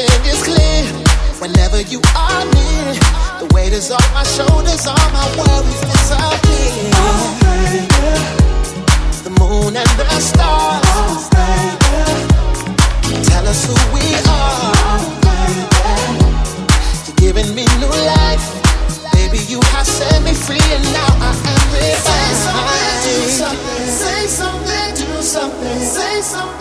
thing is clear. Whenever you are near, the weight is off my shoulders, all my worries disappear. Oh, baby. The moon and the stars, oh, baby, tell us who we are. oh, baby. You're giving me new life, baby. You have set me free, and now I am revived. Say something, do something, say something, do something, say something.